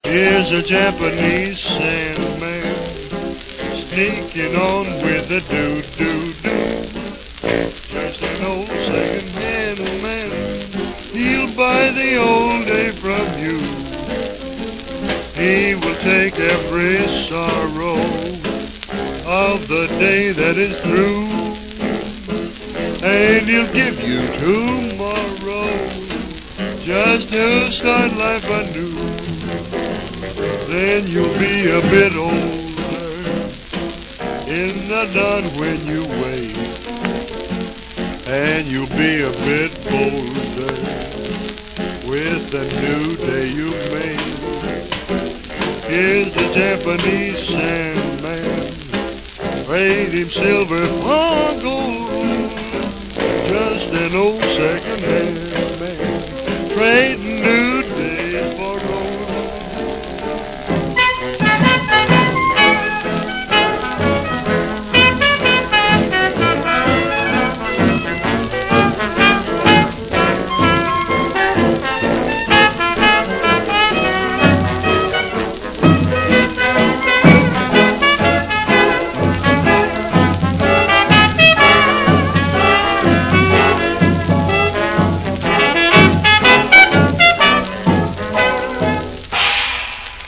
Here's a Japanese sandman sneaking on with a do-do-do. Just an old second-hand man, he'll buy the old day from you. He will take every sorrow of the day that is through, and he'll give you tomorrow just to start life anew. Then you'll be a bit older in the dawn when you wake, and you'll be a bit bolder with the new day you made. Here's the Japanese sandman, trade him silver for gold. Just an old second-hand man, trade